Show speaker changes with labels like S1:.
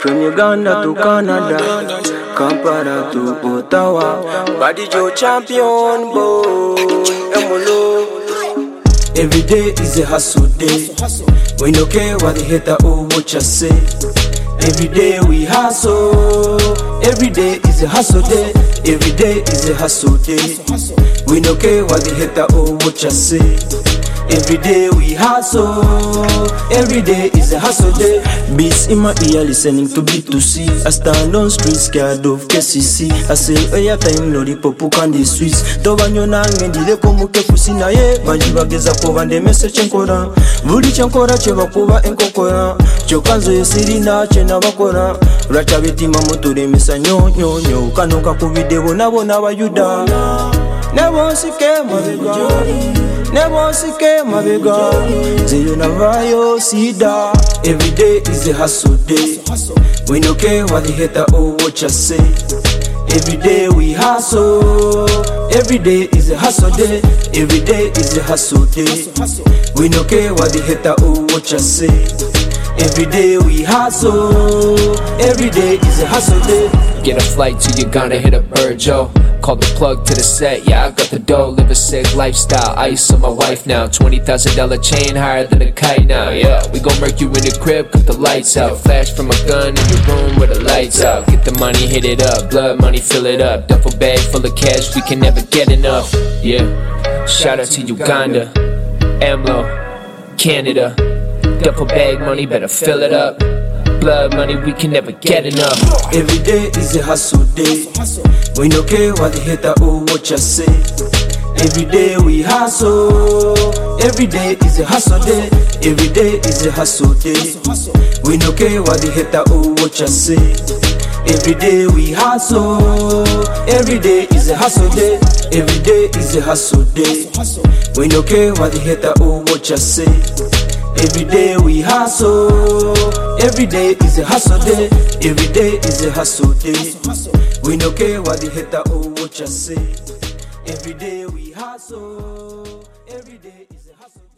S1: From Uganda to Canada, Kampala to Ottawa, Body Joe champion boy, Emolo. Every day is a hustle day. We don't care what the hater or what you say. Every day we hustle. Every day is a hustle day. Every day is a hustle day. We don't care what the hater or what you say. Every day we hustle. Every day is a hustle day. Beats in my ear listening to B2C. I stand on street scared of KCC. I say oya time lollipop kandi Swiss. Tobanyo nange ndileko muke kusina ye. Majibageza kuba ndemese chenkora. Buli chenkora chebakuba enkokora. Chokanzo yesirina chena bakora. Racha betima motore misa nyo nyo nyo. Kanoka kubidebo nabo n'abayuda. Nebo sike mabega. Never sike mabega. Zeyo navayo sida. Every day is a hustle day. We don't care what the hater or what you say. Every day we hustle. Every day is a hustle day. Every day is a hustle day. We don't care what the hater or what you say. Every day we hustle. Every day is a hustle day.
S2: Get a flight to Uganda, hit a bird, Joe. Call the plug to the set, yeah, I got the dough. Live a sick lifestyle, ice on my wife now. $20,000 chain, higher than a kite now, yeah. We gon' murk you in the crib, cut the lights out. Flash from a gun in your room with the lights out. Get the money, hit it up, blood money, fill it up. Duffel bag full of cash, we can never get enough, yeah. Shout out to Uganda, AMLO, Canada. Duffel bag money, better fill it up. Blood money, we can never get enough.
S1: Every day is a hustle day. We don't care what the hater or what you say. Every day we hustle. Every day is a hustle day. Every day is a hustle day. We don't care what the hater or what you say. Every day we hustle. Every day is a hustle day. Every day is a hustle day. We don't care what the hater or what you say. Every day we hustle. Every day is a hustle day. Every day is a hustle day. We don't care what the hater or what you say. Every day we hustle. Every day is a hustle day.